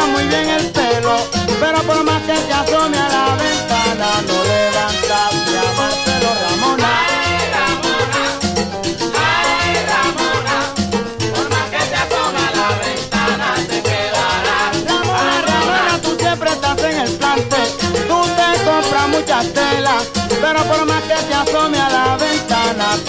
muy bien el pelo, pero por más que te asome a la ventana, no levantas ni a Marcelo Ramona. Ay, Ramona, por más que te asome a la ventana, te quedarás. Ramona, Ramona, tú siempre estás en el plante, tú te compras muchas telas, pero por más que te asome a la ventana,